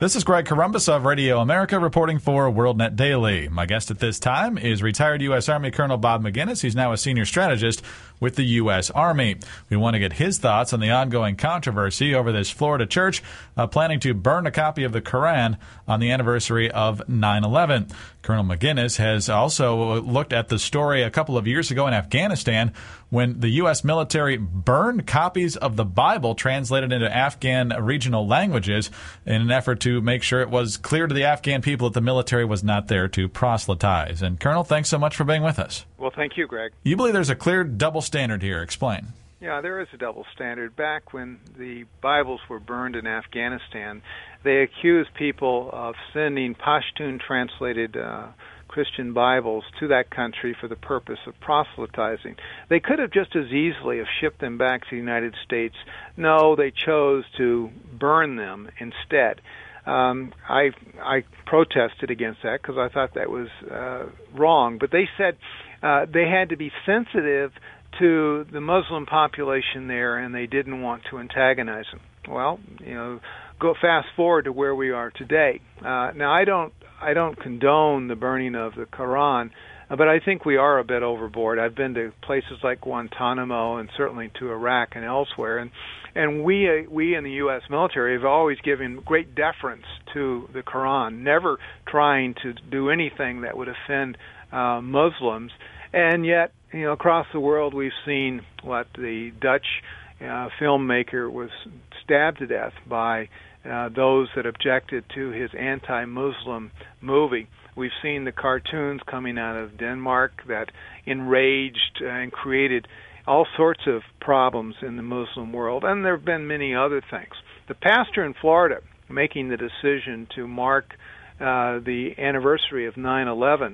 This is Greg Corombos of Radio America reporting for WorldNet Daily. My guest at this time is retired U.S. Army Colonel Bob Maginnis. He's now a senior strategist with the U.S. Army. We want to get his thoughts on the ongoing controversy over this Florida church planning to burn a copy of the Quran on the anniversary of 9/11. Colonel Maginnis has also looked at the story a couple of years ago in Afghanistan when the U.S. military burned copies of the Bible translated into Afghan regional languages in an effort to make sure it was clear to the Afghan people that the military was not there to proselytize. And, Colonel, thanks so much for being with us. Well, thank you, Greg. You believe there's a clear double standard here. Explain. Yeah, there is a double standard. Back when the Bibles were burned in Afghanistan, they accused people of sending Pashtun-translated Christian Bibles to that country for the purpose of proselytizing. They could have just as easily have shipped them back to the United States. No, they chose to burn them instead. I protested against that because I thought that was wrong. But they said they had to be sensitive to the Muslim population there, and they didn't want to antagonize them. Well, go fast forward to where we are today. Now, I don't condone the burning of the Quran, but I think we are a bit overboard. I've been to places like Guantanamo and certainly to Iraq and elsewhere, and we in the U.S. military have always given great deference to the Quran, never trying to do anything that would offend Muslims. And yet, across the world, we've seen what the Dutch filmmaker was stabbed to death by those that objected to his anti-Muslim movie. We've seen the cartoons coming out of Denmark that enraged and created all sorts of problems in the Muslim world, and there have been many other things. The pastor in Florida making the decision to mark the anniversary of 9/11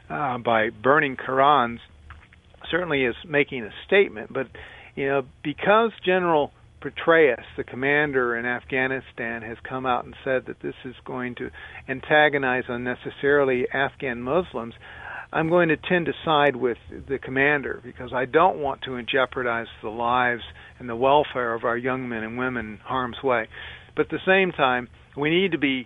by burning Qurans certainly is making a statement, but because General Petraeus, the commander in Afghanistan, has come out and said that this is going to antagonize unnecessarily Afghan Muslims, I'm going to tend to side with the commander because I don't want to jeopardize the lives and the welfare of our young men and women in harm's way. But at the same time, we need to be,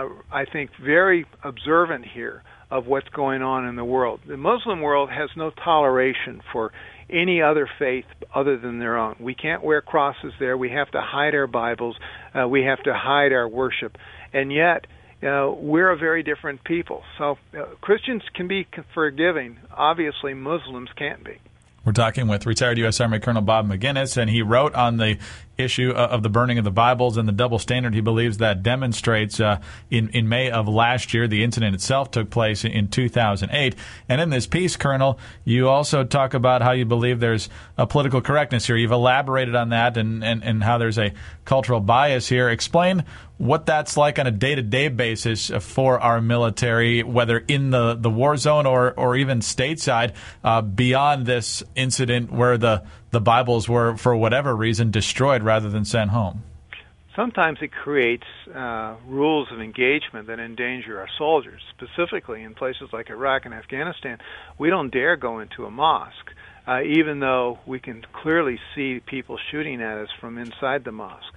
I think, very observant here of what's going on in the world. The Muslim world has no toleration for any other faith other than their own. We can't wear crosses there. We have to hide our Bibles. We have to hide our worship. And yet, we're a very different people. So Christians can be forgiving. Obviously, Muslims can't be. We're talking with retired U.S. Army Colonel Bob Maginnis, and he wrote on the issue of the burning of the Bibles and the double standard he believes that demonstrates. In May of last year, the incident itself took place in 2008. And in this piece, Colonel, you also talk about how you believe there's a political correctness here. You've elaborated on that and how there's a cultural bias here. Explain what that's like on a day-to-day basis for our military, whether in the war zone or even stateside, beyond this incident where the Bibles were, for whatever reason, destroyed rather than sent home. Sometimes it creates rules of engagement that endanger our soldiers. Specifically, in places like Iraq and Afghanistan, we don't dare go into a mosque, even though we can clearly see people shooting at us from inside the mosque.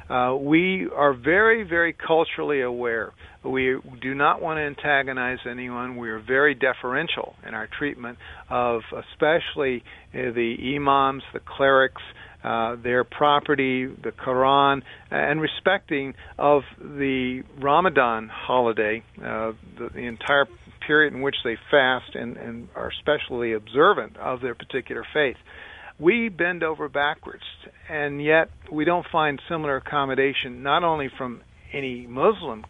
We are very, very culturally aware. We do not want to antagonize anyone. We are very deferential in our treatment of especially the imams, the clerics, their property, the Quran, and respecting of the Ramadan holiday, the entire period in which they fast and are especially observant of their particular faith. We bend over backwards, and yet we don't find similar accommodation not only from any Muslim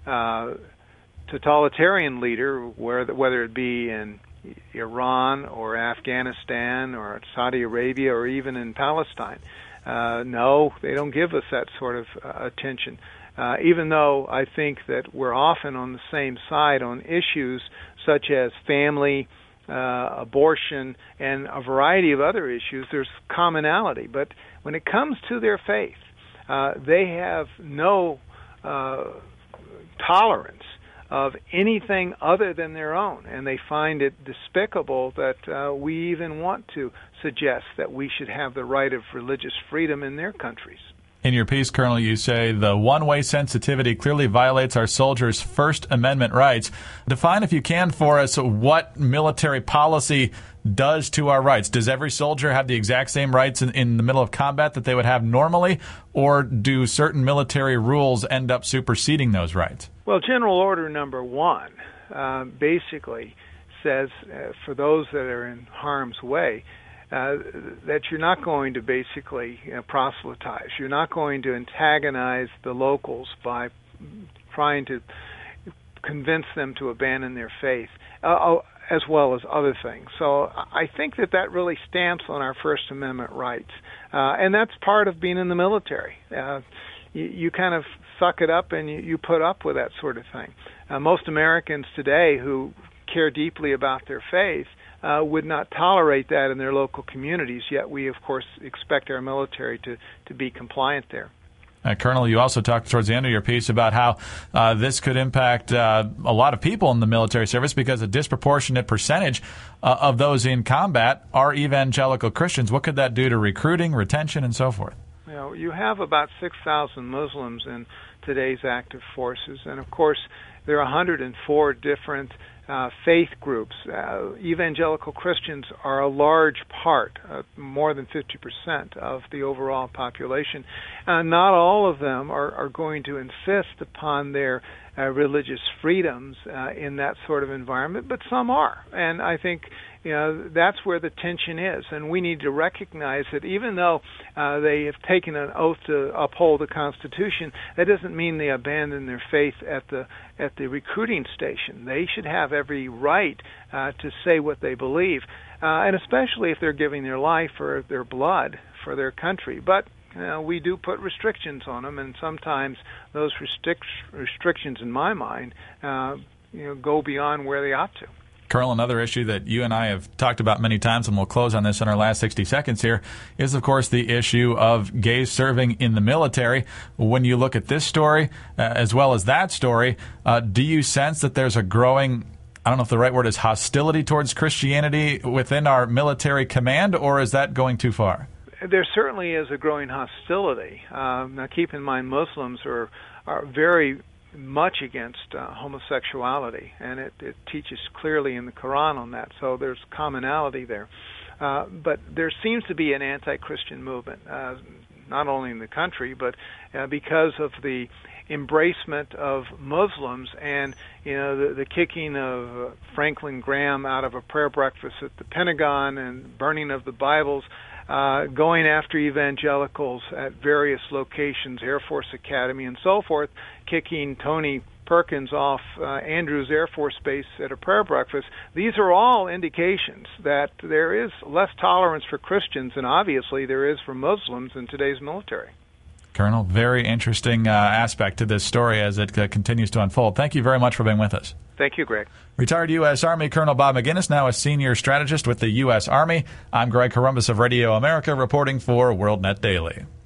totalitarian leader, whether it be in Iran or Afghanistan or Saudi Arabia or even in Palestine. No, they don't give us that sort of attention, even though I think that we're often on the same side on issues such as family, abortion, and a variety of other issues. There's commonality. But when it comes to their faith, they have no tolerance of anything other than their own, and they find it despicable that we even want to suggest that we should have the right of religious freedom in their countries. In your piece, Colonel, you say the one-way sensitivity clearly violates our soldiers' First Amendment rights. Define, if you can, for us what military policy does to our rights. Does every soldier have the exact same rights in the middle of combat that they would have normally, or do certain military rules end up superseding those rights? Well, General Order Number 1 basically says for those that are in harm's way, that you're not going to basically proselytize. You're not going to antagonize the locals by trying to convince them to abandon their faith, as well as other things. So I think that really stamps on our First Amendment rights. And that's part of being in the military. You kind of suck it up and you put up with that sort of thing. Most Americans today who care deeply about their faith would not tolerate that in their local communities, yet we, of course, expect our military to be compliant there. Colonel, you also talked towards the end of your piece about how this could impact a lot of people in the military service because a disproportionate percentage of those in combat are evangelical Christians. What could that do to recruiting, retention, and so forth? You have about 6,000 Muslims in today's active forces, and of course there are 104 different faith groups. Evangelical Christians are a large part, more than 50% of the overall population. Not all of them are going to insist upon their religious freedoms in that sort of environment, but some are. And I think that's where the tension is, and we need to recognize that even though they have taken an oath to uphold the Constitution, that doesn't mean they abandon their faith at the recruiting station. They should have every right to say what they believe, and especially if they're giving their life or their blood for their country. But we do put restrictions on them, and sometimes those restrictions, in my mind, go beyond where they ought to. Colonel, another issue that you and I have talked about many times, and we'll close on this in our last 60 seconds here, is, of course, the issue of gays serving in the military. When you look at this story, as well as that story, do you sense that there's a growing, I don't know if the right word is hostility towards Christianity within our military command, or is that going too far? There certainly is a growing hostility. Now, keep in mind, Muslims are very much against homosexuality, and it teaches clearly in the Quran on that, so there's commonality there. But there seems to be an anti-Christian movement, not only in the country, but because of the embracement of Muslims and the kicking of Franklin Graham out of a prayer breakfast at the Pentagon and burning of the Bibles, going after evangelicals at various locations, Air Force Academy and so forth, kicking Tony Perkins off Andrews Air Force Base at a prayer breakfast. These are all indications that there is less tolerance for Christians than obviously there is for Muslims in today's military. Colonel, very interesting aspect to this story as it continues to unfold. Thank you very much for being with us. Thank you, Greg. Retired U.S. Army Colonel Bob Maginnis, now a senior strategist with the U.S. Army. I'm Greg Corombos of Radio America, reporting for WorldNet Daily.